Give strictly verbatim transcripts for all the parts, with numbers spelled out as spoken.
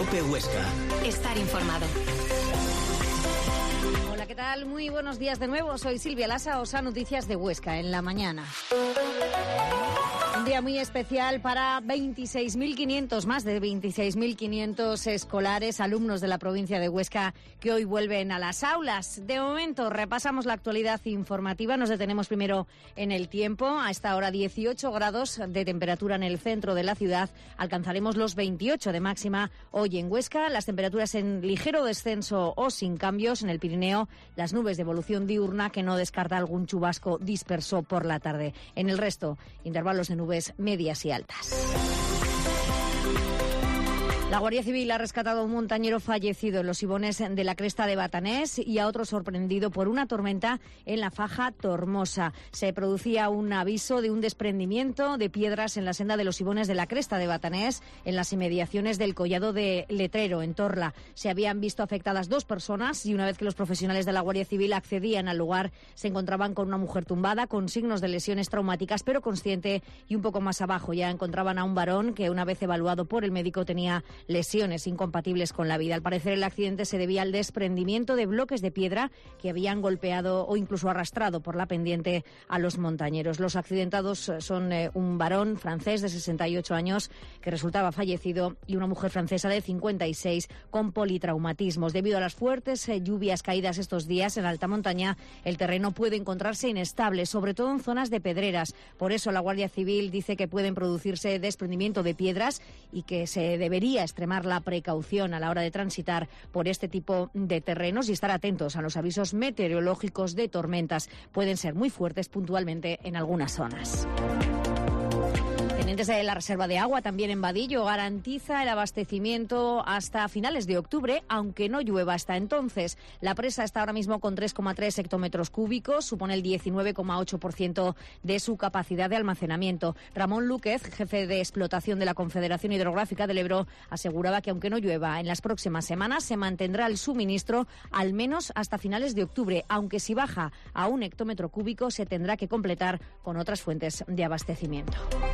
COPE Huesca. Estar informado. Hola, ¿qué tal? Muy buenos días de nuevo. Soy Silvia Lasa, Osa Noticias de Huesca, en la mañana. Un día muy especial para veintiséis mil quinientos, más de veintiséis mil quinientos escolares, alumnos de la provincia de Huesca, que hoy vuelven a las aulas. De momento, repasamos la actualidad informativa. Nos detenemos primero en el tiempo. A esta hora, dieciocho grados de temperatura en el centro de la ciudad. Alcanzaremos los veintiocho de máxima hoy en Huesca. Las temperaturas en ligero descenso o sin cambios. En el Pirineo, las nubes de evolución diurna, que no descarta algún chubasco disperso por la tarde. En el resto, intervalos de nubes medias y altas. La Guardia Civil ha rescatado a un montañero fallecido en los Ibones de la Cresta de Batanés y a otro sorprendido por una tormenta en la faja Tormosa. Se producía un aviso de un desprendimiento de piedras en la senda de los Ibones de la Cresta de Batanés, en las inmediaciones del collado de Letrero, en Torla. Se habían visto afectadas dos personas y una vez que los profesionales de la Guardia Civil accedían al lugar, se encontraban con una mujer tumbada, con signos de lesiones traumáticas, pero consciente, y un poco más abajo ya encontraban a un varón que, una vez evaluado por el médico, tenía lesiones incompatibles con la vida. Al parecer, el accidente se debía al desprendimiento de bloques de piedra que habían golpeado o incluso arrastrado por la pendiente a los montañeros. Los accidentados son eh, un varón francés de sesenta y ocho años que resultaba fallecido y una mujer francesa de cincuenta y seis con politraumatismos. Debido a las fuertes eh, lluvias caídas estos días en alta montaña, el terreno puede encontrarse inestable, sobre todo en zonas de pedreras. Por eso, la Guardia Civil dice que pueden producirse desprendimiento de piedras y que se debería extremar la precaución a la hora de transitar por este tipo de terrenos y estar atentos a los avisos meteorológicos de tormentas. Pueden ser muy fuertes puntualmente en algunas zonas. Pendientes de la reserva de agua, también en Vadillo, garantiza el abastecimiento hasta finales de octubre, aunque no llueva hasta entonces. La presa está ahora mismo con tres coma tres hectómetros cúbicos, supone el diecinueve coma ocho por ciento de su capacidad de almacenamiento. Ramón Lúquez, jefe de explotación de la Confederación Hidrográfica del Ebro, aseguraba que aunque no llueva en las próximas semanas, se mantendrá el suministro al menos hasta finales de octubre, aunque si baja a un hectómetro cúbico se tendrá que completar con otras fuentes de abastecimiento.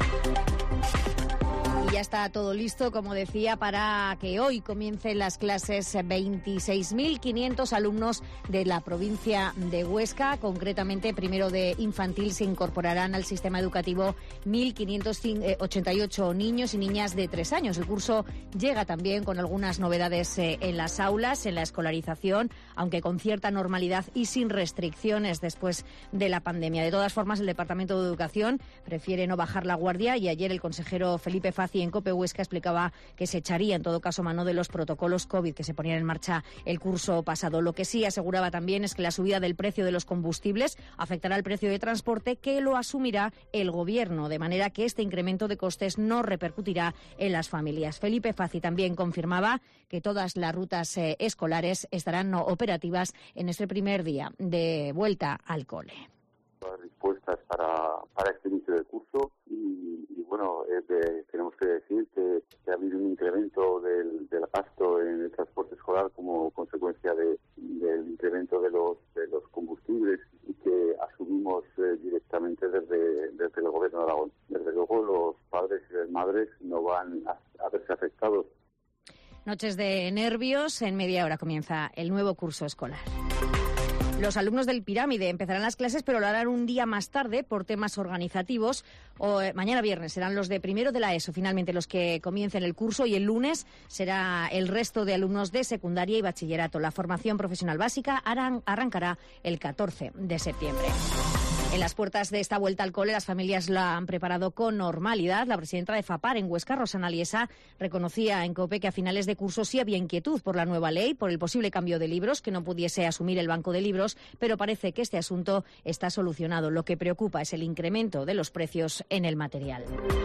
Y ya está todo listo, como decía, para que hoy comiencen las clases veintiséis mil quinientos alumnos de la provincia de Huesca. Concretamente, primero de infantil se incorporarán al sistema educativo mil quinientos ochenta y ocho niños y niñas de tres años. El curso llega también con algunas novedades en las aulas, en la escolarización, aunque con cierta normalidad y sin restricciones después de la pandemia. De todas formas, el Departamento de Educación prefiere no bajar la guardia y ayer el consejero Felipe Fazi en COPE Huesca explicaba que se echaría en todo caso mano de los protocolos COVID que se ponían en marcha el curso pasado. Lo que sí aseguraba también es que la subida del precio de los combustibles afectará el precio de transporte, que lo asumirá el Gobierno, de manera que este incremento de costes no repercutirá en las familias. Felipe Fazi también confirmaba que todas las rutas eh, escolares estarán operativas en este primer día de vuelta al cole. Dispuestas para, para este inicio del curso y, y bueno, eh, de, tenemos que decir que, que ha habido un incremento del, del gasto en el transporte escolar como consecuencia de, del incremento de los de los combustibles y que asumimos eh, directamente desde, desde el Gobierno de Aragón. Desde luego los padres y las madres no van a, a verse afectados. Noches de nervios. En media hora comienza el nuevo curso escolar. Los alumnos del Pirámide empezarán las clases, pero lo harán un día más tarde por temas organizativos. O, eh, mañana viernes serán los de primero de la ESO, finalmente los que comiencen el curso, y el lunes será el resto de alumnos de secundaria y bachillerato. La formación profesional básica arran- arrancará el catorce de septiembre. En las puertas de esta vuelta al cole, las familias la han preparado con normalidad. La presidenta de FAPAR en Huesca, Rosana Liesa, reconocía en COPE que a finales de curso sí había inquietud por la nueva ley, por el posible cambio de libros, que no pudiese asumir el banco de libros, pero parece que este asunto está solucionado. Lo que preocupa es el incremento de los precios en el material.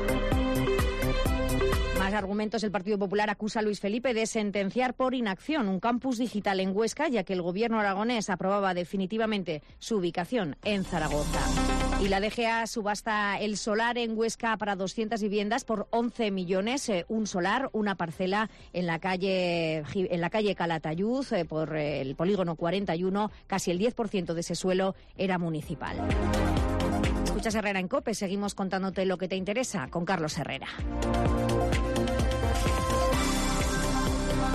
Más argumentos. El Partido Popular acusa a Luis Felipe de sentenciar por inacción un campus digital en Huesca, ya que el Gobierno aragonés aprobaba definitivamente su ubicación en Zaragoza. Y la D G A subasta el solar en Huesca para doscientas viviendas por once millones. Eh, un solar, una parcela en la calle en la calle Calatayud, eh, por el polígono cuarenta y uno. Casi el diez por ciento de ese suelo era municipal. Escuchas Herrera en COPE. Seguimos contándote lo que te interesa con Carlos Herrera.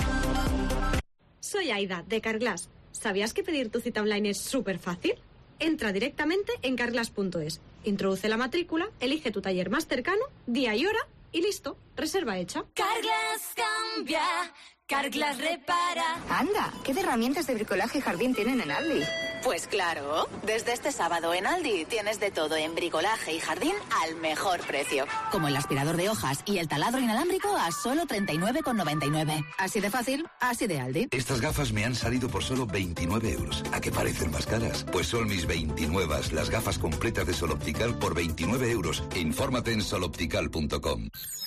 soy Aida, de Carglass. ¿Sabías que pedir tu cita online es súper fácil? Entra directamente en carglass punto es, introduce la matrícula, elige tu taller más cercano, día y hora y listo, reserva hecha. Carglass cambia, Carglass repara. Anda, ¿qué de herramientas de bricolaje y jardín tienen en Aldi? Pues claro, desde este sábado en Aldi tienes de todo en bricolaje y jardín al mejor precio. Como el aspirador de hojas y el taladro inalámbrico a solo treinta y nueve con noventa y nueve. Así de fácil, así de Aldi. Estas gafas me han salido por solo veintinueve euros. ¿A qué parecen más caras? Pues son mis veintinueve, las gafas completas de Sol Optical por veintinueve euros. Infórmate en sol optical punto com.